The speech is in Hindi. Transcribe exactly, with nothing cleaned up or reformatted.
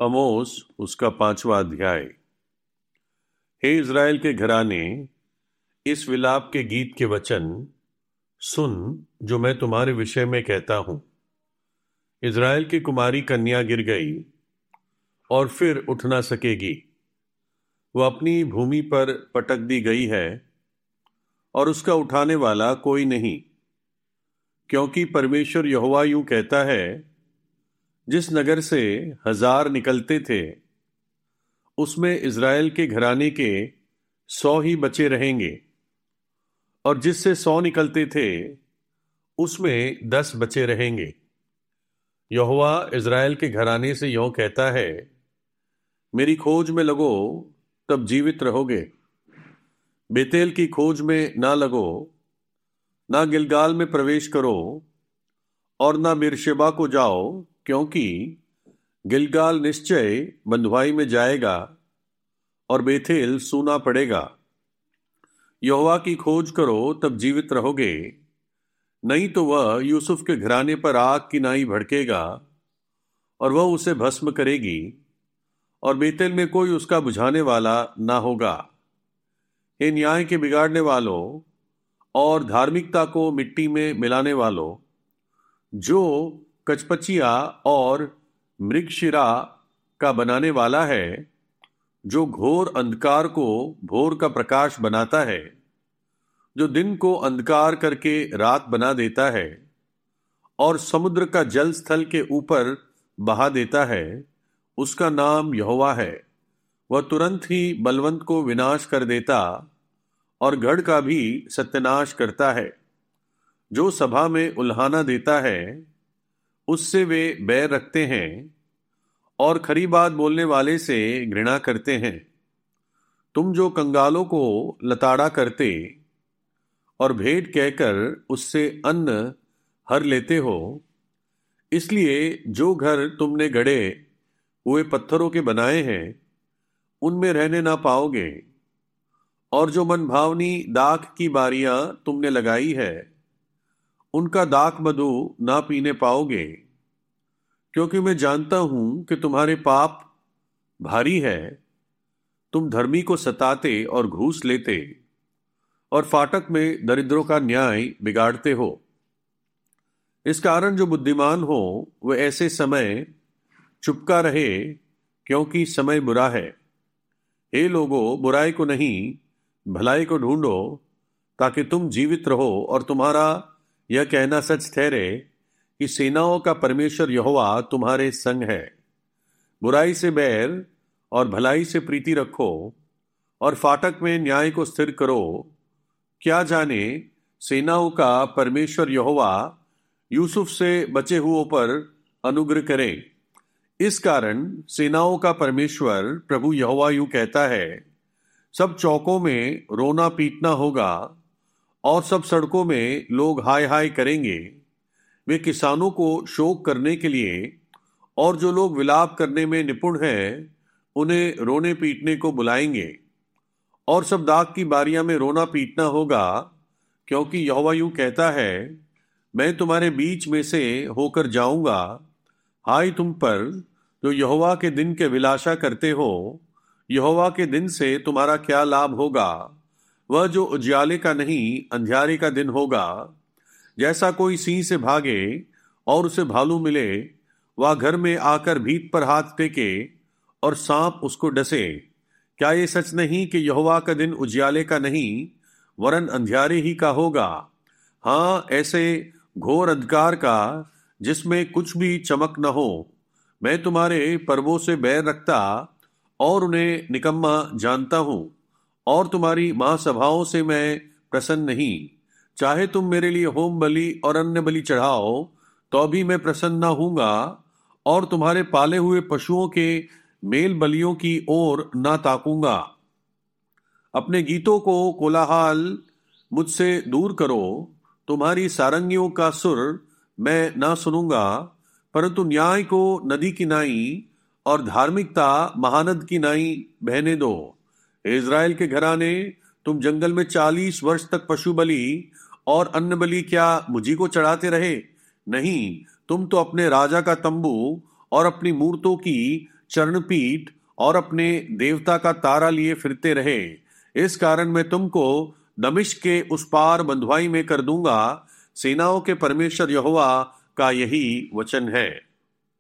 आमोस उसका पांचवा अध्याय। हे इज़राइल के घराने, इस विलाप के गीत के वचन सुन जो मैं तुम्हारे विषय में कहता हूं। इज़राइल की कुमारी कन्या गिर गई और फिर उठ ना सकेगी। वह अपनी भूमि पर पटक दी गई है और उसका उठाने वाला कोई नहीं, क्योंकि परमेश्वर यहोवा यूं कहता है, जिस नगर से हजार निकलते थे उसमें इज़राइल के घराने के सौ ही बचे रहेंगे, और जिससे सौ निकलते थे उसमें दस बचे रहेंगे। यहोवा इज़राइल के घराने से यों कहता है, मेरी खोज में लगो तब जीवित रहोगे। बेतेल की खोज में ना लगो, ना गिलगाल में प्रवेश करो और ना बिरशेबा को जाओ, क्योंकि गिलगाल निश्चय बंधुआई में जाएगा और बेथेल सूना पड़ेगा। यहोवा की खोज करो तब जीवित रहोगे, नहीं तो वह यूसुफ के घराने पर आग की नाई भड़केगा और वह उसे भस्म करेगी, और बेतेल में कोई उसका बुझाने वाला ना होगा। हे न्याय के बिगाड़ने वालों और धार्मिकता को मिट्टी में मिलाने वालों, जो कचपचिया और मृगशिरा का बनाने वाला है, जो घोर अंधकार को भोर का प्रकाश बनाता है, जो दिन को अंधकार करके रात बना देता है और समुद्र का जल स्थल के ऊपर बहा देता है, उसका नाम यहोवा है। वह तुरंत ही बलवंत को विनाश कर देता और गढ़ का भी सत्यानाश करता है। जो सभा में उल्हाना देता है उससे वे बैर रखते हैं और खरी बात बोलने वाले से घृणा करते हैं। तुम जो कंगालों को लताड़ा करते और भेंट कहकर उससे अन्न हर लेते हो, इसलिए जो घर तुमने गढ़े हुए पत्थरों के बनाए हैं उनमें रहने ना पाओगे, और जो मनभावनी दाख की बारियां तुमने लगाई है उनका दाख मधु ना पीने पाओगे, क्योंकि मैं जानता हूं कि तुम्हारे पाप भारी है। तुम धर्मी को सताते और घूस लेते और फाटक में दरिद्रों का न्याय बिगाड़ते हो। इस कारण जो बुद्धिमान हो वह ऐसे समय चुपका रहे, क्योंकि समय बुरा है। हे लोगों, बुराई को नहीं भलाई को ढूंढो, ताकि तुम जीवित रहो और तुम्हारा यह कहना सच ठहरे कि सेनाओं का परमेश्वर यहोवा तुम्हारे संग है। बुराई से बैर और भलाई से प्रीति रखो और फाटक में न्याय को स्थिर करो। क्या जाने सेनाओं का परमेश्वर यहोवा यूसुफ से बचे हुओं पर अनुग्रह करे। इस कारण सेनाओं का परमेश्वर प्रभु यहोवा यूं कहता है, सब चौकों में रोना पीटना होगा और सब सड़कों में लोग हाय हाय करेंगे। वे किसानों को शोक करने के लिए और जो लोग विलाप करने में निपुण हैं उन्हें रोने पीटने को बुलाएंगे, और सब दाख की बारियां में रोना पीटना होगा, क्योंकि यहोवा यूं कहता है, मैं तुम्हारे बीच में से होकर जाऊंगा। हाय तुम पर जो यहोवा के दिन के विलासा करते हो, यहोवा के दिन से तुम्हारा क्या लाभ होगा? वह जो उजियाले का नहीं अंधियारे का दिन होगा। जैसा कोई सिंह से भागे और उसे भालू मिले, वह घर में आकर भीत पर हाथ टेके और सांप उसको डसे। क्या ये सच नहीं कि यहोवा का दिन उजियाले का नहीं वरन अंधियारे ही का होगा? हाँ, ऐसे घोर अंधकार का जिसमें कुछ भी चमक न हो। मैं तुम्हारे पर्वों से बैर रखता और उन्हें निकम्मा जानता हूं, और तुम्हारी महासभाओं से मैं प्रसन्न नहीं। चाहे तुम मेरे लिए होम बलि और अन्य बलि चढ़ाओ तो भी मैं प्रसन्न न होऊंगा, और तुम्हारे पाले हुए पशुओं के मेल बलियों की ओर ना ताकूंगा। अपने गीतों को कोलाहल मुझसे दूर करो। तुम्हारी सारंगियों का सुर मैं ना सुनूंगा, परंतु न्याय को नदी की नाई और धार्मिकता महानद की नाई बहने दो। इज़राइल के घराने, तुम जंगल में चालीस वर्ष तक पशु बलि और अन्न बलि क्या मुझी को चढ़ाते रहे? नहीं, तुम तो अपने राजा का तंबू और अपनी मूर्तों की चरणपीठ और अपने देवता का तारा लिए फिरते रहे, इस कारण मैं तुमको दमिश्क के उस पार बंधुआई में कर दूंगा। सेनाओं के परमेश्वर यहोवा का यही वचन है।